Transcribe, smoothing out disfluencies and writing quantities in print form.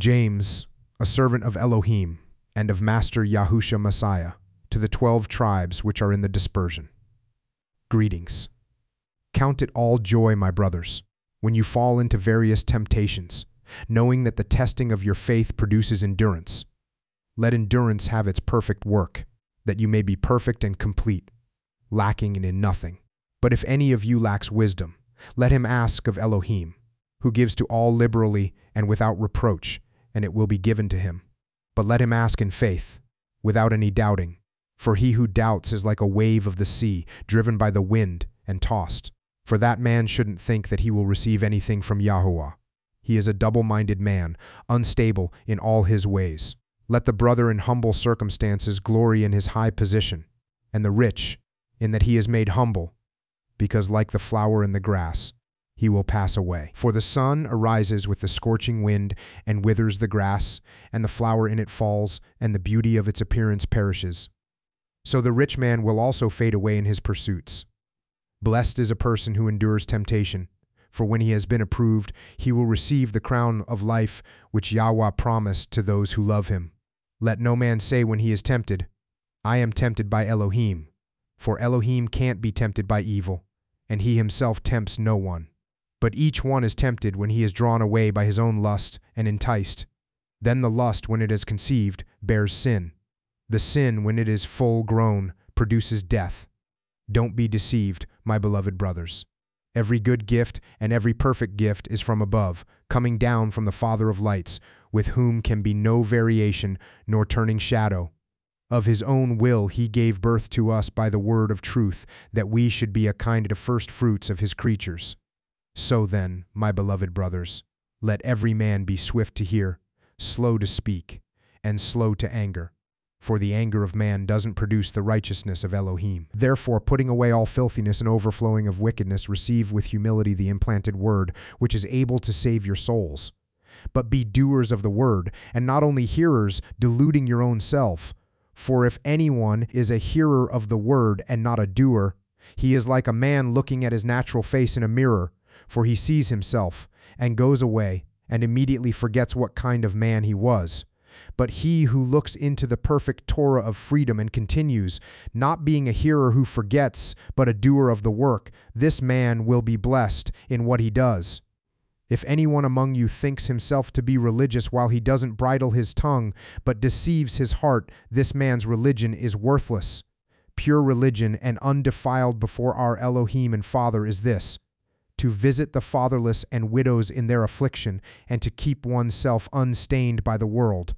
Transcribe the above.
James, a servant of Elohim, and of Master Yahusha Messiah, to the 12 tribes which are in the dispersion. Greetings. Count it all joy, my brothers, when you fall into various temptations, knowing that the testing of your faith produces endurance. Let endurance have its perfect work, that you may be perfect and complete, lacking in nothing. But if any of you lacks wisdom, let him ask of Elohim, who gives to all liberally and without reproach, and it will be given to him. But let him ask in faith, without any doubting. For he who doubts is like a wave of the sea, driven by the wind and tossed. For that man shouldn't think that he will receive anything from Yahuwah. He is a double-minded man, unstable in all his ways. Let the brother in humble circumstances glory in his high position, and the rich in that he is made humble, because like the flower in the grass, he will pass away. For the sun arises with the scorching wind and withers the grass, and the flower in it falls, and the beauty of its appearance perishes. So the rich man will also fade away in his pursuits. Blessed is a person who endures temptation, for when he has been approved, he will receive the crown of life which Yahweh promised to those who love him. Let no man say when he is tempted, I am tempted by Elohim, for Elohim can't be tempted by evil, and he himself tempts no one. But each one is tempted when he is drawn away by his own lust and enticed. Then the lust, when it is conceived, bears sin. The sin, when it is full grown, produces death. Don't be deceived, my beloved brothers. Every good gift and every perfect gift is from above, coming down from the Father of lights, with whom can be no variation nor turning shadow. Of his own will he gave birth to us by the word of truth, that we should be a kind of first fruits of his creatures. So then, my beloved brothers, let every man be swift to hear, slow to speak, and slow to anger. For the anger of man doesn't produce the righteousness of Elohim. Therefore, putting away all filthiness and overflowing of wickedness, receive with humility the implanted word, which is able to save your souls. But be doers of the word, and not only hearers, deluding your own self. For if anyone is a hearer of the word and not a doer, he is like a man looking at his natural face in a mirror. For he sees himself, and goes away, and immediately forgets what kind of man he was. But he who looks into the perfect Torah of freedom and continues, not being a hearer who forgets, but a doer of the work, this man will be blessed in what he does. If anyone among you thinks himself to be religious while he doesn't bridle his tongue, but deceives his heart, this man's religion is worthless. Pure religion and undefiled before our Elohim and Father is this: to visit the fatherless and widows in their affliction, and to keep oneself unstained by the world.